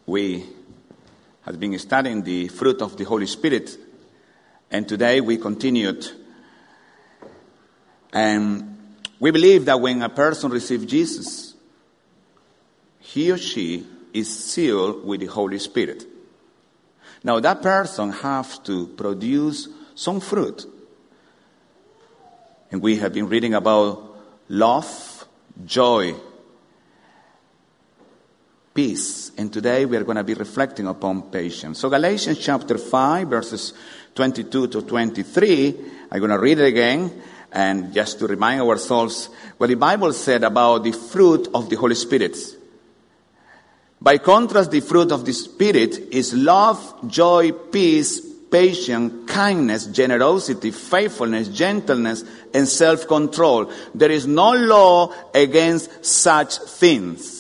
We have been studying the fruit of the Holy Spirit, and today we continued. And we believe that when a person receives Jesus, he or she is sealed with the Holy Spirit. Now that person has to produce some fruit. And we have been reading about love, joy, peace. And today we are going to be reflecting upon patience. So Galatians chapter 5, verses 22 to 23, I'm going to read it again. And just to remind ourselves what the Bible said about the fruit of the Holy Spirit. By contrast, the fruit of the Spirit is love, joy, peace, patience, kindness, generosity, faithfulness, gentleness, and self-control. There is no law against such things.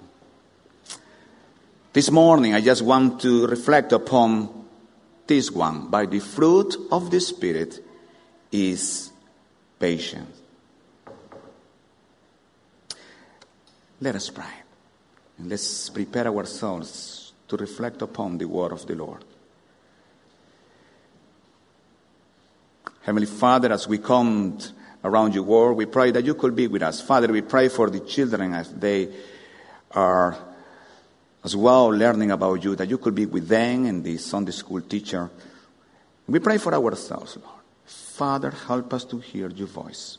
This morning, I just want to reflect upon this one. By the fruit of the Spirit is patience. Let us pray. And let's prepare ourselves to reflect upon the word of the Lord. Heavenly Father, as we come around your word, we pray that you could be with us. Father, we pray for the children as they are as well learning about you, that you could be with them and the Sunday school teacher. We pray for ourselves, Lord. Father, help us to hear your voice.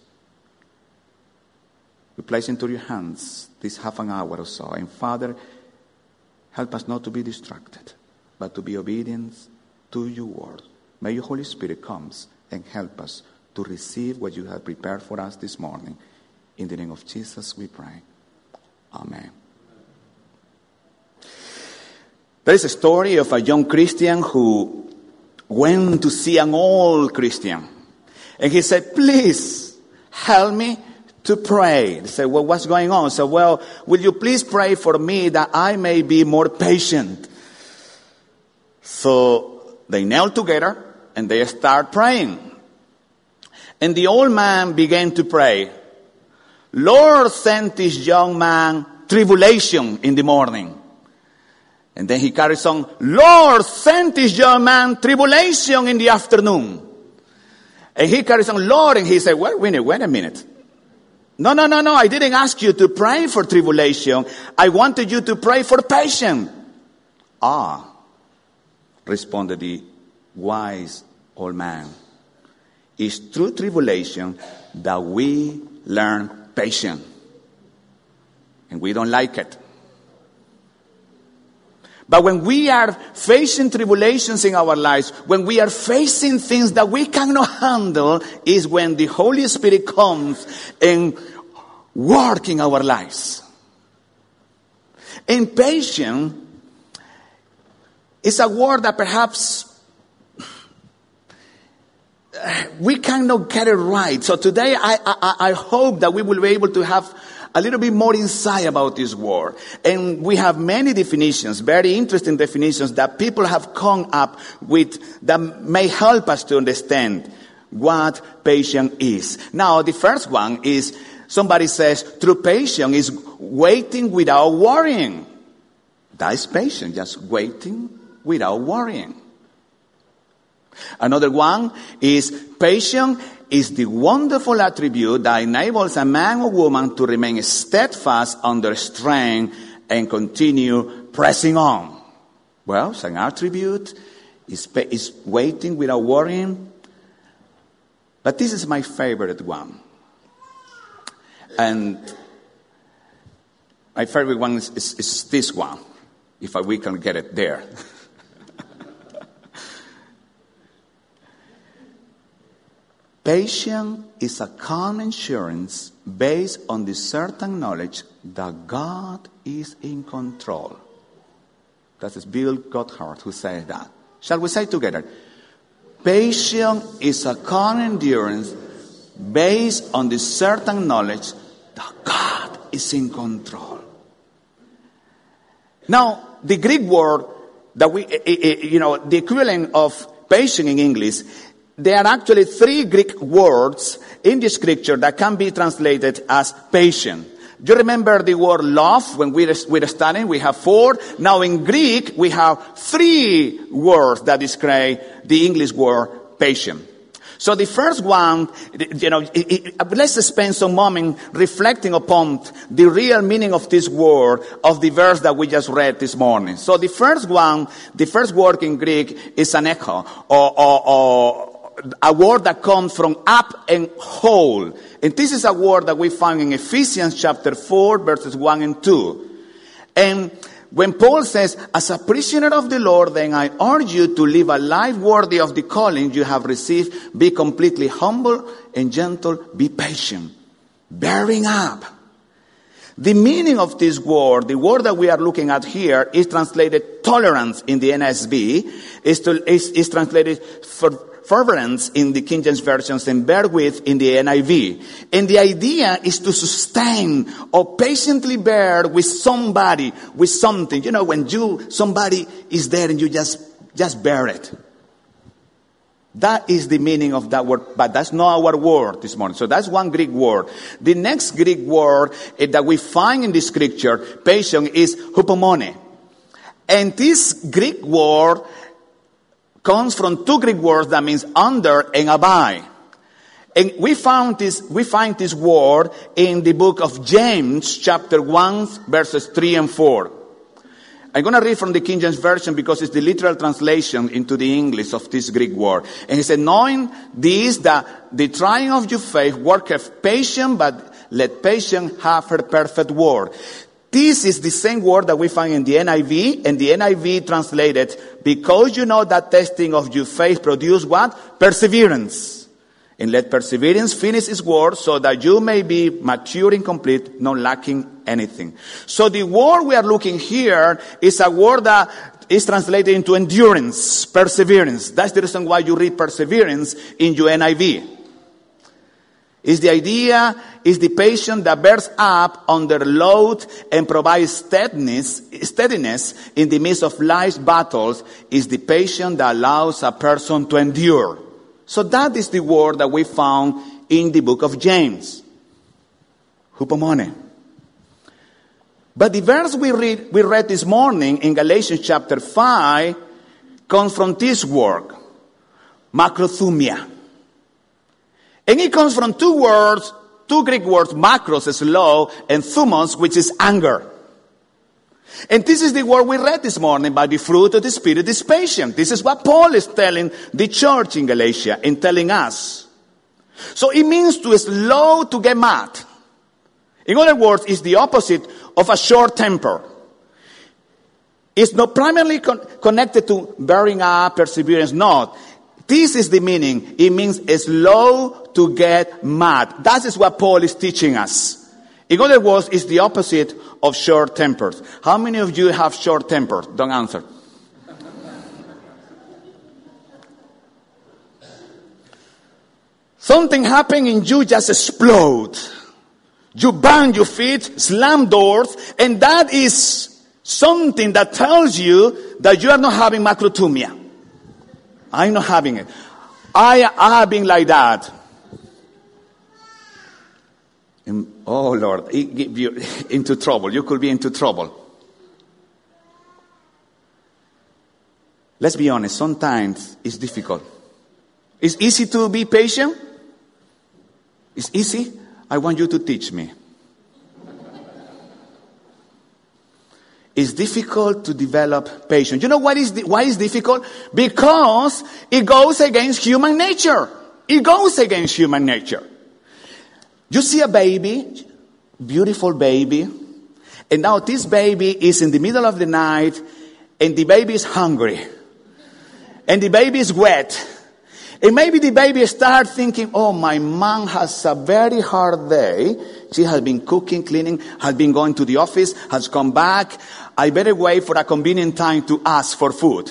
We place into your hands this half an hour or so. And Father, help us not to be distracted, but to be obedient to your word. May your Holy Spirit come and help us to receive what you have prepared for us this morning. In the name of Jesus we pray. Amen. There is a story of a young Christian who went to see an old Christian. And he said, please help me to pray. They said, well, what's going on? So, well, will you please pray for me that I may be more patient? So they knelt together and they start praying. And the old man began to pray. Lord, send this young man tribulation in the morning. And then he carries on, Lord, send this young man tribulation in the afternoon. And he carries on, Lord, and he said, wait a minute. No, I didn't ask you to pray for tribulation. I wanted you to pray for patience. Responded the wise old man. It's through tribulation that we learn patience. And we don't like it. But when we are facing tribulations in our lives, when we are facing things that we cannot handle, is when the Holy Spirit comes and works in our lives. And patience is a word that perhaps we cannot get it right. So today I hope that we will be able to have a little bit more insight about this word. And we have many definitions, very interesting definitions that people have come up with that may help us to understand what patience is. Now, the first one is, somebody says, true patience is waiting without worrying. That is patience, just waiting without worrying. Another one is patience is the wonderful attribute that enables a man or woman to remain steadfast under strain and continue pressing on. Well, it's an attribute, is waiting without worrying. But this is my favorite one. And my favorite one is this one, if we can get it there. Patience is a calm assurance based on the certain knowledge that God is in control. That is Bill Gothard who said that. Shall we say together? Patience is a calm endurance based on the certain knowledge that God is in control. Now, the Greek word that the equivalent of patience in English, there are actually 3 Greek words in the scripture that can be translated as patient. You remember the word love when we're studying? We have 4. Now in Greek, we have 3 words that describe the English word patient. So the first one, let's spend some moment reflecting upon the real meaning of this word, of the verse that we just read this morning. So the first word in Greek is an echo, or a word that comes from up and whole. And this is a word that we find in Ephesians chapter 4, verses 1 and 2. And when Paul says, as a prisoner of the Lord, then I urge you to live a life worthy of the calling you have received. Be completely humble and gentle. Be patient. Bearing up. The meaning of this word, the word that we are looking at here, is translated tolerance in the NSB. Is translated forbearance in the King James versions, and bear with in the NIV. And the idea is to sustain or patiently bear with somebody, with something. When somebody is there and you just bear it. That is the meaning of that word, but that's not our word this morning. So that's one Greek word. The next Greek word that we find in the scripture, patient, is hupomone. And this Greek word comes from 2 Greek words that means under and abide. And we find this word in the book of James, chapter 1, verses 3 and 4. I'm going to read from the King James Version because it's the literal translation into the English of this Greek word. And he said, knowing this, that the trying of your faith worketh patience, but let patience have her perfect work. This is the same word that we find in the NIV, and the NIV translated, because you know that testing of your faith produce what? Perseverance. And let perseverance finish its work so that you may be mature and complete, not lacking anything. So the word we are looking here is a word that is translated into endurance, perseverance. That's the reason why you read perseverance in your NIV. Is the idea, is the patient that bears up under load and provides steadiness in the midst of life's battles, is the patient that allows a person to endure. So that is the word that we found in the book of James. Hupomone. But the verse we read this morning in Galatians chapter 5 comes from this word, macrothumia. And it comes from 2 Greek words, macros is slow, and thumos, which is anger. And this is the word we read this morning, by the fruit of the Spirit is patient. This is what Paul is telling the church in Galatia and telling us. So it means to slow to get mad. In other words, it's the opposite of a short temper. It's not primarily connected to bearing up, perseverance, not. This is the meaning. It means slow to get mad. That is what Paul is teaching us. In other words, it's the opposite of short tempers. How many of you have short tempers? Don't answer. Something happened and you just explode. You bang your feet, slam doors, and that is something that tells you that you are not having macrothumia. I'm not having it. I have been like that. Oh Lord, it gives you into trouble. You could be into trouble. Let's be honest, sometimes it's difficult. It's easy to be patient. It's easy. I want you to teach me. It's difficult to develop patience. You know why it's difficult? Because it goes against human nature. It goes against human nature. You see a baby, beautiful baby, and now this baby is in the middle of the night, and the baby is hungry, and the baby is wet. And maybe the baby starts thinking, oh, my mom has a very hard day. She has been cooking, cleaning, has been going to the office, has come back. I better wait for a convenient time to ask for food.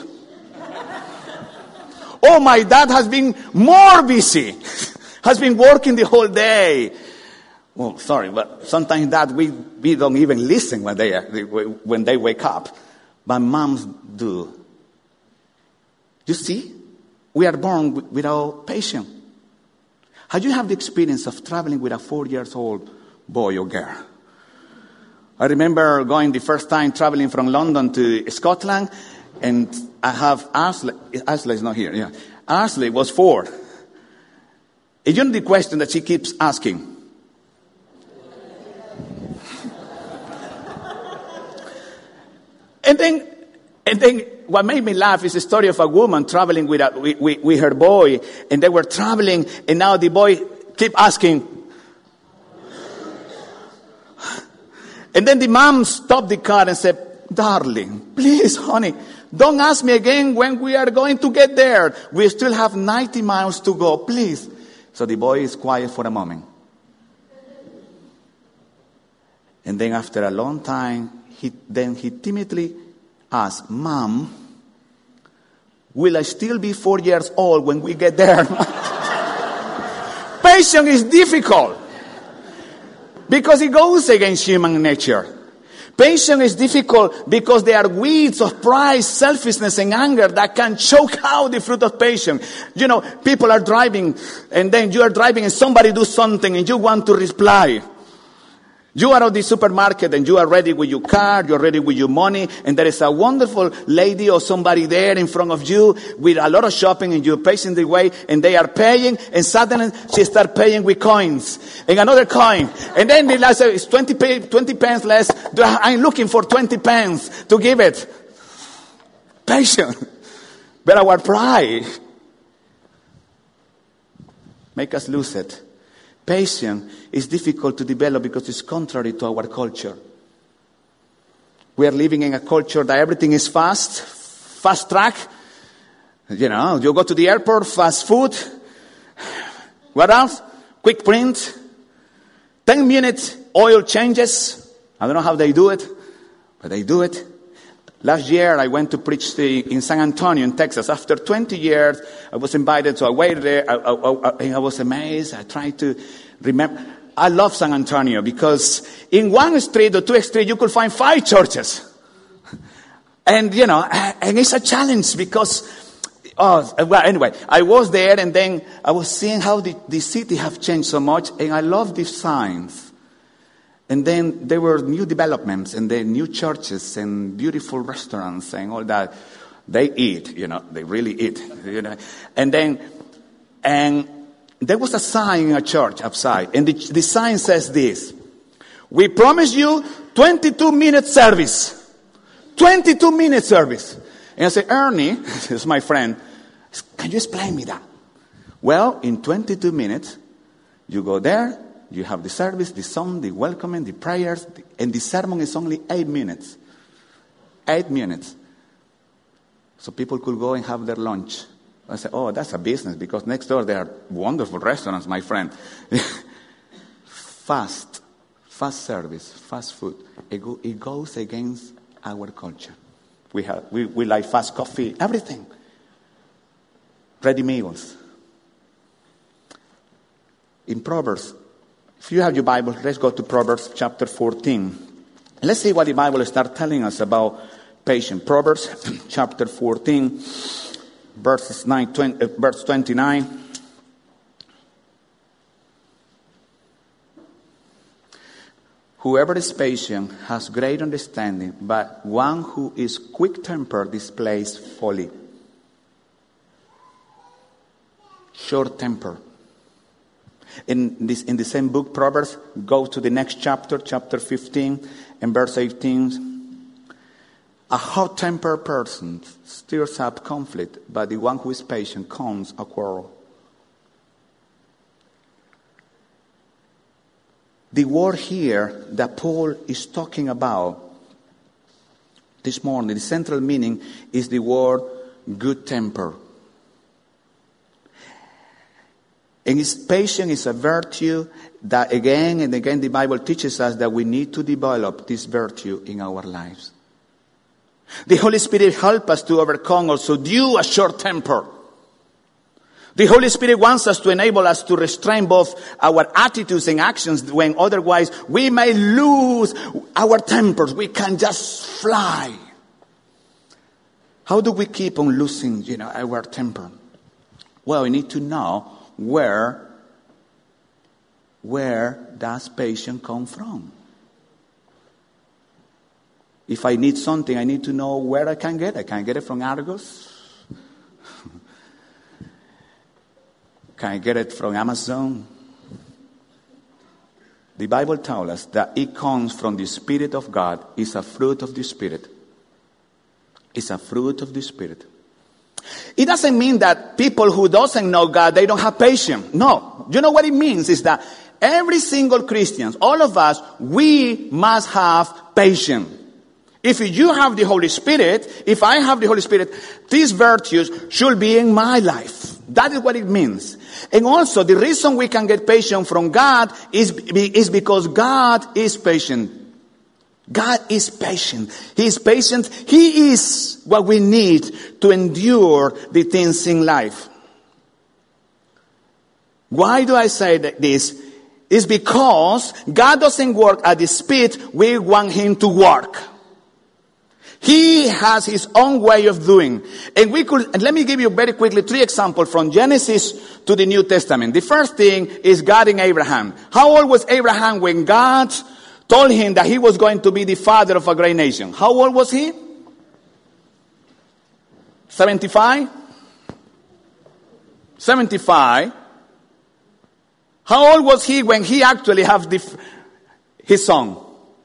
Oh, my dad has been more busy, has been working the whole day. Well, sorry, but sometimes that we don't even listen when they wake up. But moms do. You see? We are born without patience. Have you had the experience of traveling with a 4-year-old boy or girl? I remember going the first time traveling from London to Scotland, and I have Ashley. Ashley is not here. Yeah, Ashley was 4. And you know the question that she keeps asking. And then what made me laugh is the story of a woman traveling with her boy, and they were traveling, and now the boy keep asking. And then the mom stopped the car and said, "Darling, please, honey, don't ask me again when we are going to get there. We still have 90 miles to go, please." So the boy is quiet for a moment. And then after a long time, he timidly asked, "Mom, will I still be 4 years old when we get there?" Patience is difficult because it goes against human nature. Patience is difficult because there are weeds of pride, selfishness, and anger that can choke out the fruit of patience. You know, people are driving, and then you are driving and somebody do something and you want to reply. You are at the supermarket and you are ready with your card, you're ready with your money, and there is a wonderful lady or somebody there in front of you with a lot of shopping, and you're pacing the way, and they are paying, and suddenly she starts paying with coins, and another coin, and then the last is 20 pence less. I'm looking for 20 pence to give it. Patience. But our pride make us lose it. Patience is difficult to develop because it's contrary to our culture. We are living in a culture that everything is fast track. You know, you go to the airport, fast food. What else? Quick print. 10 minutes, oil changes. I don't know how they do it, but they do it. Last year, I went to preach in San Antonio, in Texas. After 20 years, I was invited, so I waited there. I was amazed. I tried to remember. I love San Antonio because in one street or two streets, you could find 5 churches. And, you know, and it's a challenge because, anyway, I was there, and then I was seeing how the city have changed so much, and I love these signs. And then there were new developments, and then new churches and beautiful restaurants and all that. They eat, you know, they really eat, you know. And there was a sign in a church outside, and the sign says this: "We promise you 22-minute service." 22-minute service. And I said, "Ernie," this is my friend, "can you explain me that?" Well, in 22 minutes, you go there, you have the service, the song, the welcoming, the prayers, and the sermon is only 8 minutes. 8 minutes. So people could go and have their lunch. I said, "Oh, that's a business, because next door there are wonderful restaurants, my friend." Fast service, fast food. It goes against our culture. We like fast coffee, everything. Ready meals. In Proverbs, if you have your Bible, let's go to Proverbs chapter 14. Let's see what the Bible starts telling us about patience. Proverbs chapter 14, verse 29. "Whoever is patient has great understanding, but one who is quick-tempered displays folly." Short temper. In the same book, Proverbs, go to the next chapter, chapter 15, and verse 18. "A hot-tempered person stirs up conflict, but the one who is patient calms a quarrel." The word here that Paul is talking about this morning, the central meaning is the word good temper. And patience is a virtue that again and again the Bible teaches us that we need to develop this virtue in our lives. The Holy Spirit helps us to overcome also due a short temper. The Holy Spirit wants us to enable us to restrain both our attitudes and actions when otherwise we may lose our tempers. We can just fly. How do we keep on losing, our temper? Well, we need to know where does patience come from? If I need something, I need to know where I can get it. Can I get it from Argos? Can I get it from Amazon? The Bible tells us that it comes from the Spirit of God. It's a fruit of the Spirit. It's a fruit of the Spirit. It doesn't mean that people who doesn't know God, they don't have patience. No. You know what it means is that every single Christian, all of us, we must have patience. If you have the Holy Spirit, if I have the Holy Spirit, these virtues should be in my life. That is what it means. And also, the reason we can get patience from God is because God is patient. God is patient. He is patient. He is what we need to endure the things in life. Why do I say this? It's because God doesn't work at the speed we want Him to work. He has His own way of doing. And let me give you very quickly 3 examples from Genesis to the New Testament. The first thing is God in Abraham. How old was Abraham when God told him that he was going to be the father of a great nation? How old was he? 75? 75. How old was he when he actually had his son?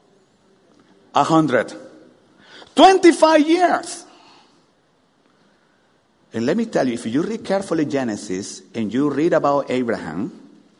100. 25 years. And let me tell you, if you read carefully Genesis and you read about Abraham,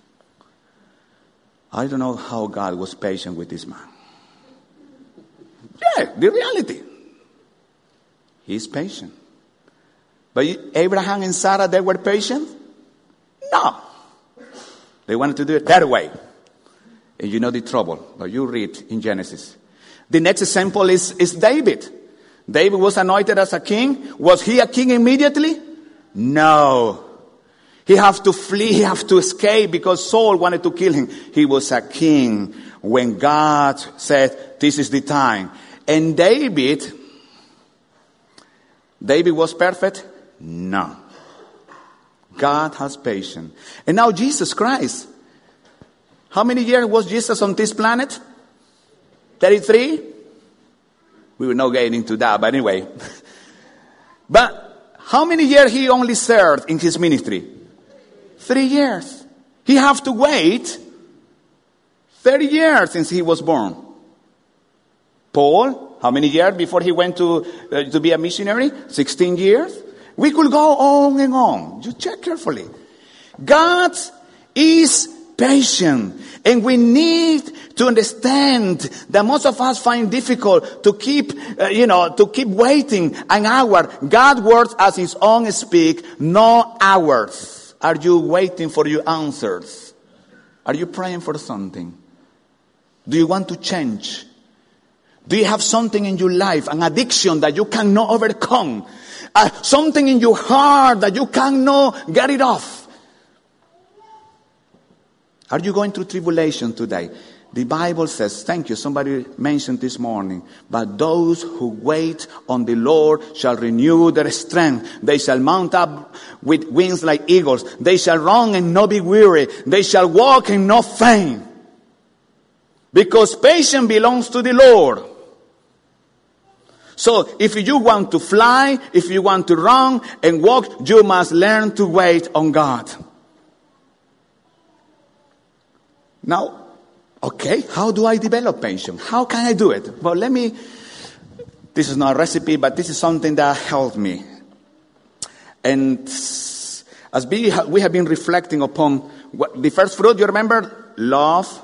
I don't know how God was patient with this man. Yeah, the reality. He's patient. But Abraham and Sarah, they were patient? No. They wanted to do it that way. And you know the trouble. But you read in Genesis. The next example is David. David was anointed as a king. Was he a king immediately? No. He had to flee, he had to escape because Saul wanted to kill him. He was a king when God said, this is the time. And David was perfect? No. God has patience. And now Jesus Christ. How many years was Jesus on this planet? 33? We will not get into that, but anyway. But how many years he only served in his ministry? 3 years. He have to wait 30 years since he was born. Paul, how many years before he went to be a missionary? 16 years. We could go on and on. You check carefully. God is patient. And we need to understand that most of us find difficult to keep waiting an hour. God works as His own speak, not ours. Are you waiting for your answers? Are you praying for something? Do you want to change? Do you have something in your life, an addiction that you cannot overcome? Something in your heart that you cannot get it off? Are you going through tribulation today? The Bible says, thank you, somebody mentioned this morning, but those who wait on the Lord shall renew their strength. They shall mount up with wings like eagles. They shall run and not be weary. They shall walk and not faint. Because patience belongs to the Lord. So if you want to fly, if you want to run and walk, you must learn to wait on God. Now, okay, how do I develop patience? How can I do it? Well, this is not a recipe, but this is something that helped me. And as we have been reflecting upon the first fruit, you remember? Love,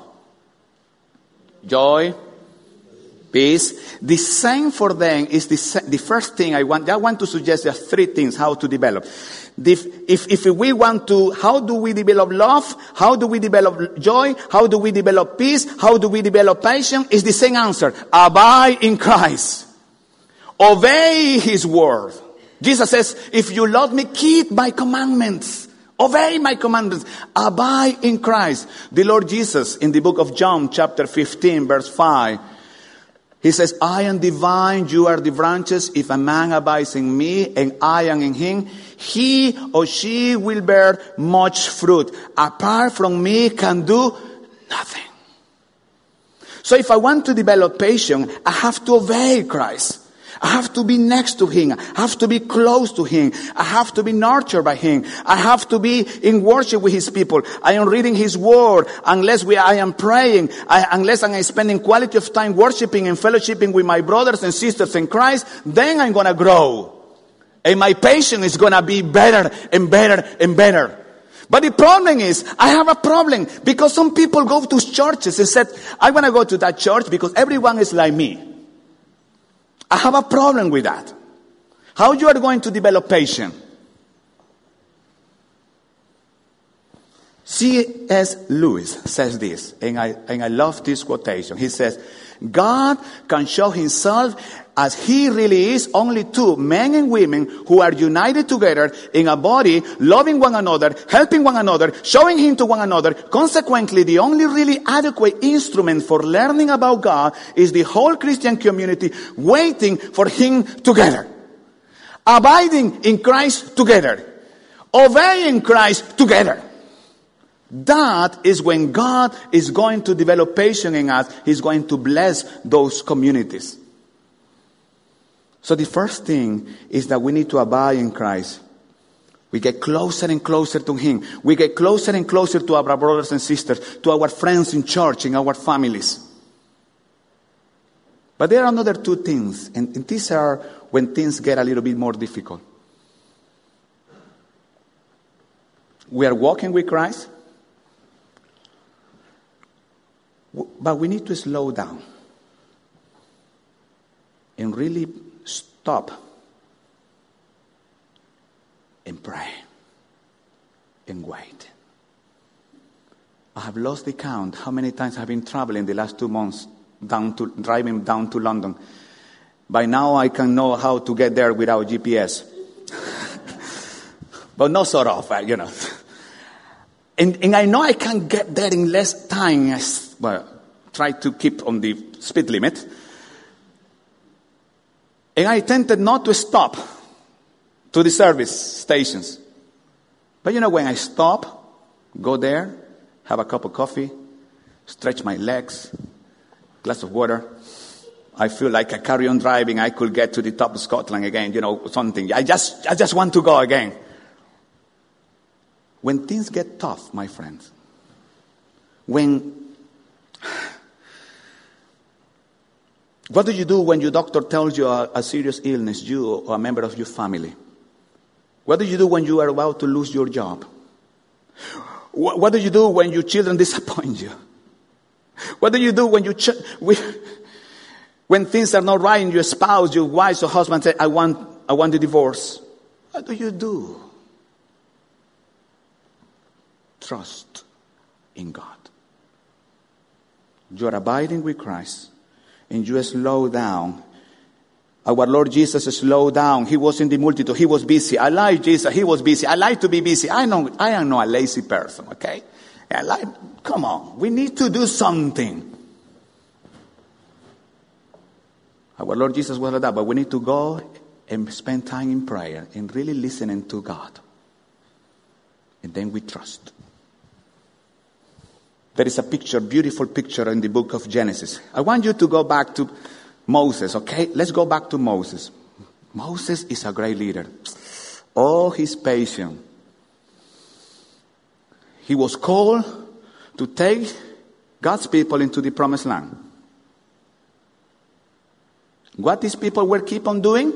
joy, peace. The same for them is the first thing I want to suggest just 3 things how to develop. If we want to, how do we develop love? How do we develop joy? How do we develop peace? How do we develop patience? It's the same answer. Abide in Christ. Obey His word. Jesus says, if you love me, keep my commandments. Obey my commandments. Abide in Christ. The Lord Jesus, in the book of John, chapter 15, verse 5, He says, I am the vine, you are the branches. If a man abides in me and I am in him, he or she will bear much fruit. Apart from me can do nothing. So if I want to develop patience, I have to obey Christ. I have to be next to Him. I have to be close to Him. I have to be nurtured by Him. I have to be in worship with His people. I am reading His Word. Unless I am praying, unless I am spending quality of time worshiping and fellowshipping with my brothers and sisters in Christ, then I'm going to grow. And my patience is going to be better and better and better. But the problem is, I have a problem because some people go to churches and said, I want to go to that church because everyone is like me. I have a problem with that. How you are going to develop patience? C.S. Lewis says this, and I love this quotation. He says, God can show Himself as He really is only to men and women who are united together in a body, loving one another, helping one another, showing Him to one another. Consequently, the only really adequate instrument for learning about God is the whole Christian community waiting for Him together. Abiding in Christ together. Obeying Christ together. That is when God is going to develop patience in us. He's going to bless those communities. So the first thing is that we need to abide in Christ. We get closer and closer to Him. We get closer and closer to our brothers and sisters, to our friends in church, in our families. But there are another two things, and these are when things get a little bit more difficult. We are walking with Christ, but we need to slow down and really stop and pray and wait. I have lost the count how many times I've been traveling the last 2 months, driving down to London. By now I can know how to get there without GPS. But not sort of, you know. And I know I can get there in less time. Try to keep on the speed limit. And I tended not to stop to the service stations. But you know, when I stop, go there, have a cup of coffee, stretch my legs, glass of water, I feel like I carry on driving. I could get to the top of Scotland again, you know, something. I just want to go again. When things get tough, my friends, what do you do when your doctor tells you a serious illness, you or a member of your family? What do you do when you are about to lose your job? What do you do when your children disappoint you? What do you do when when things are not right and your spouse, your wife or husband say, I want a divorce? What do you do? Trust in God. You are abiding with Christ. And you slow down. Our Lord Jesus slowed down. He was in the multitude. He was busy. I like Jesus. He was busy. I like to be busy. I am not a lazy person, okay? Come on. We need to do something. Our Lord Jesus was like that, but we need to go and spend time in prayer and really listening to God. And then we trust. There is a picture, beautiful picture in the book of Genesis. I want you to go back to Moses, okay? Let's go back to Moses. Moses is a great leader. Oh, he's patient. He was called to take God's people into the promised land. What these people were keep on doing?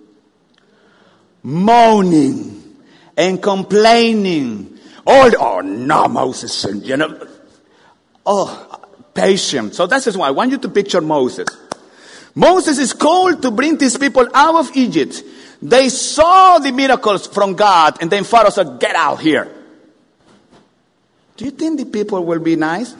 Moaning and complaining. Oh no, Moses, you know. Oh, patient. So that's why I want you to picture Moses. Moses is called to bring these people out of Egypt. They saw the miracles from God, and then Pharaoh said, get out here. Do you think the people will be nice?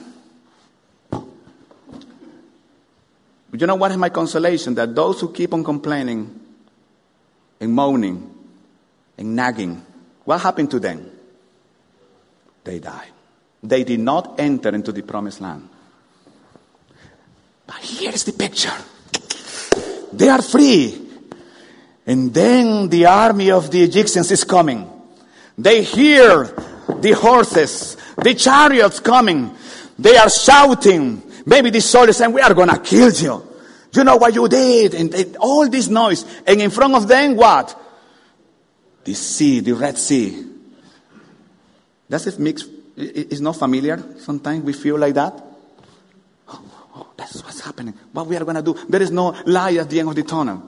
You know what is my consolation? That those who keep on complaining and moaning and nagging, what happened to them? They died. They did not enter into the promised land. But here's the picture. They are free. And then the army of the Egyptians is coming. They hear the horses, the chariots coming. They are shouting. Maybe the soldiers saying, we are going to kill you. You know what you did? And all this noise. And in front of them, what? The sea, the Red Sea. Does it mix? It's not familiar. Sometimes we feel like that. Oh, that's what's happening. What we are going to do? There is no light at the end of the tunnel.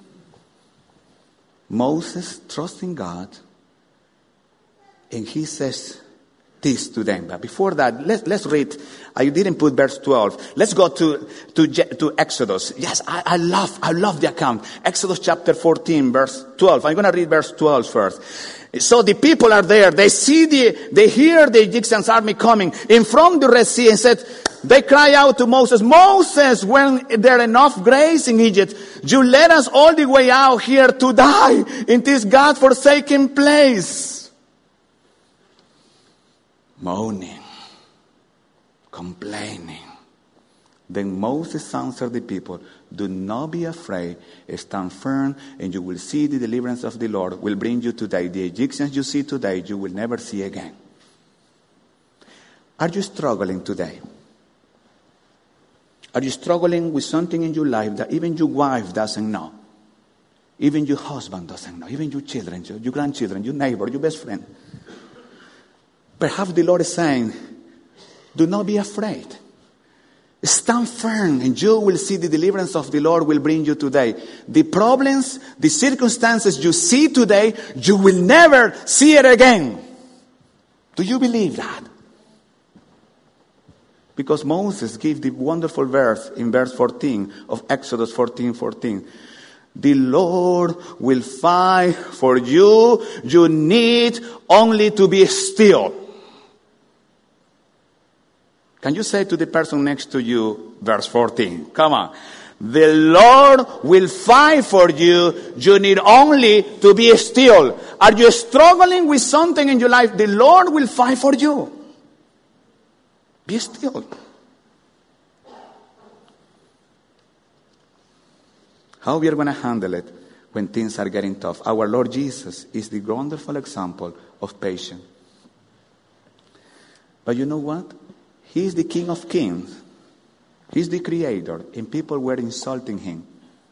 Moses trusting God, and he says this to them. But before that, let's read. I didn't put verse 12. Let's go to Exodus. Yes, I love the account. Exodus chapter 14, verse 12. I'm going to read verse 12 first. So the people are there. They hear the Egyptians' army coming in from the Red Sea, and said, they cry out to Moses, Moses, when there enough grace in Egypt, you led us all the way out here to die in this God-forsaken place. Moaning, complaining. Then Moses answered the people, do not be afraid, stand firm, and you will see the deliverance of the Lord will bring you today. The Egyptians you see today, you will never see again. Are you struggling today? Are you struggling with something in your life that even your wife doesn't know? Even your husband doesn't know? Even your children, your grandchildren, your neighbor, your best friend? Perhaps the Lord is saying, do not be afraid. Stand firm and you will see the deliverance of the Lord will bring you today. The problems, the circumstances you see today, you will never see it again. Do you believe that? Because Moses gave the wonderful verse in verse 14 of Exodus 14:14. The Lord will fight for you. You need only to be still. Can you say to the person next to you, verse 14? Come on. The Lord will fight for you. You need only to be still. Are you struggling with something in your life? The Lord will fight for you. Be still. How we are going to handle it when things are getting tough? Our Lord Jesus is the wonderful example of patience. But you know what? He is the King of Kings. He's the Creator, and people were insulting him.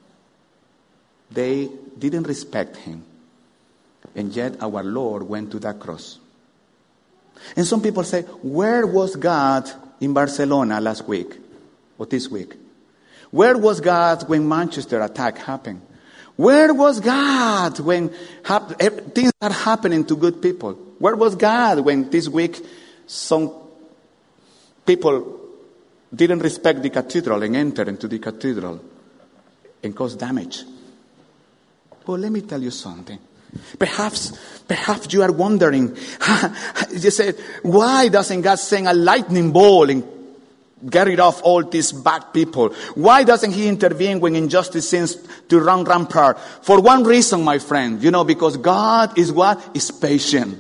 They didn't respect him. And yet our Lord went to that cross. And some people say, where was God in Barcelona last week or this week? Where was God when Manchester attack happened? Where was God when things are happening to good people? Where was God when this week some people didn't respect the cathedral and entered into the cathedral and caused damage? Well, let me tell you something. Perhaps you are wondering, you said, why doesn't God send a lightning bolt and get rid of all these bad people? Why doesn't he intervene when injustice seems to run rampant? For one reason, my friend, because God is what? Is patient.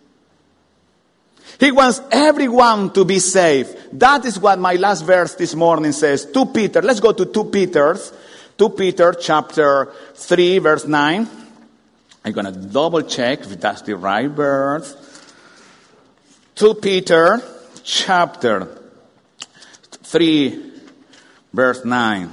He wants everyone to be saved. That is what my last verse this morning says. 2 Peter, let's go to 2 Peter chapter 3, verse 9. I'm going to double check if that's the right verse. 2 Peter chapter 3, verse 9.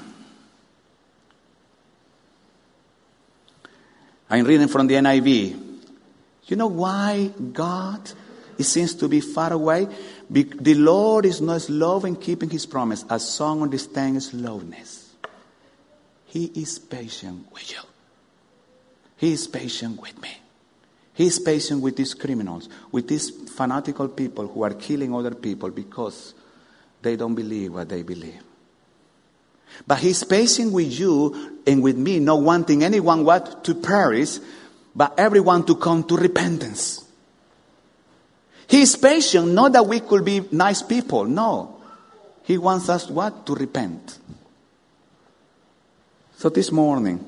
I'm reading from the NIV. You know why God seems to be far away? The Lord is not slow in keeping his promise, as some understand slowness. He is patient with you. He is patient with me. He is patient with these criminals, with these fanatical people who are killing other people because they don't believe what they believe. But he's patient with you and with me, not wanting anyone to perish, but everyone to come to repentance. He is patient, not that we could be nice people. No. He wants us to repent. So this morning,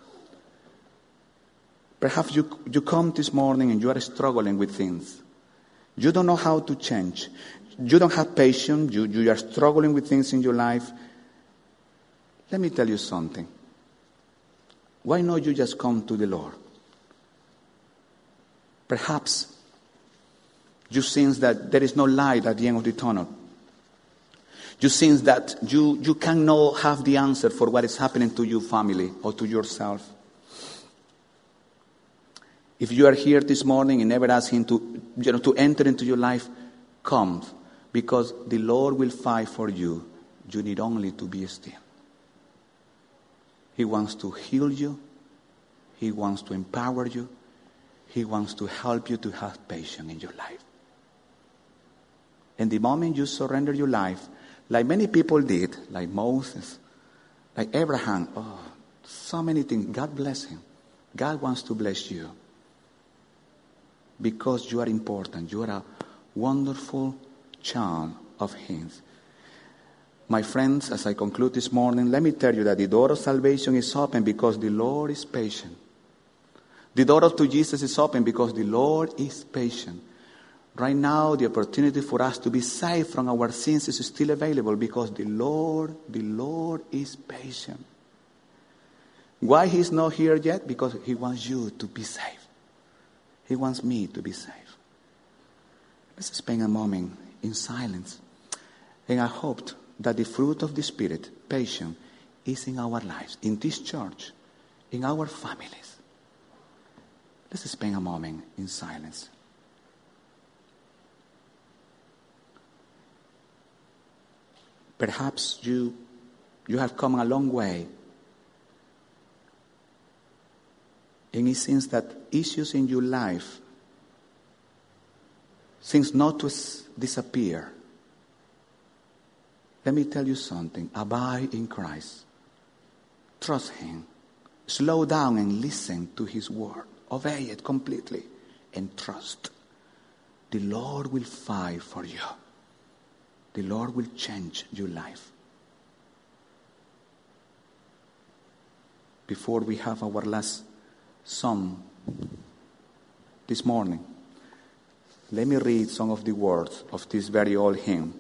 perhaps you come this morning and you are struggling with things. You don't know how to change. You don't have patience. You are struggling with things in your life. Let me tell you something. Why not you just come to the Lord? Perhaps you sense that there is no light at the end of the tunnel. You sense that you cannot have the answer for what is happening to your family or to yourself. If you are here this morning and never ask Him to enter into your life, come, because the Lord will fight for you. You need only to be still. He wants to heal you. He wants to empower you. He wants to help you to have patience in your life. And the moment you surrender your life, like many people did, like Moses, like Abraham, so many things. God bless him. God wants to bless you. Because you are important. You are a wonderful child of His. My friends, as I conclude this morning, let me tell you that the door of salvation is open because the Lord is patient. The door to Jesus is open because the Lord is patient. Right now, the opportunity for us to be saved from our sins is still available because the Lord is patient. Why He's not here yet? Because He wants you to be saved. He wants me to be saved. Let's spend a moment in silence. And I hope that the fruit of the Spirit, patience, is in our lives, in this church, in our families. Let's spend a moment in silence. Perhaps you have come a long way. And it seems that issues in your life seems not to disappear. Let me tell you something. Abide in Christ. Trust Him. Slow down and listen to His word. Obey it completely and trust. The Lord will fight for you. The Lord will change your life. Before we have our last song this morning, let me read some of the words of this very old hymn.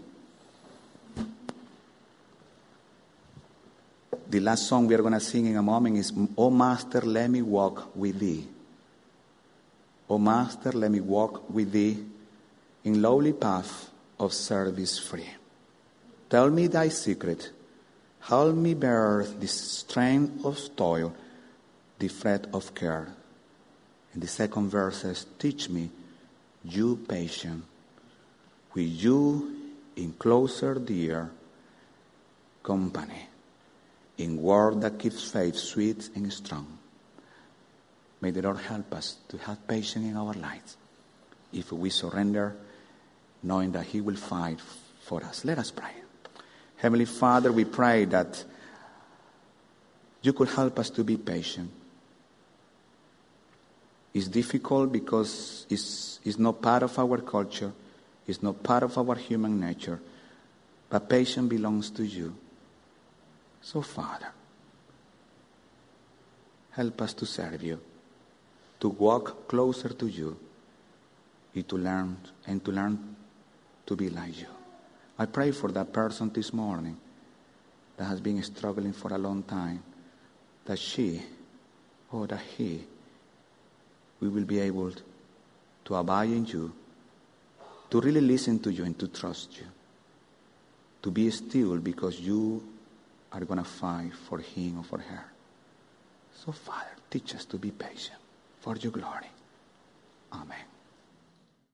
The last song we are going to sing in a moment is, "O Master, let me walk with Thee. O Master, let me walk with Thee in lowly path of service free. Tell me Thy secret, help me bear the strain of toil, the fret of care." And the second verse says, "Teach me, You patient, with You in closer dear company, in word that keeps faith sweet and strong." May the Lord help us to have patience in our lives if we surrender, knowing that He will fight for us. Let us pray. Heavenly Father, we pray that You could help us to be patient. It's difficult because it's not part of our culture. It's not part of our human nature. But patience belongs to You. So, Father, help us to serve You, to walk closer to You, and to learn to be like You. I pray for that person this morning that has been struggling for a long time, that she or that he, we will be able to abide in You, to really listen to You and to trust You, to be still because You are going to fight for him or for her. So, Father, teach us to be patient for Your glory. Amen.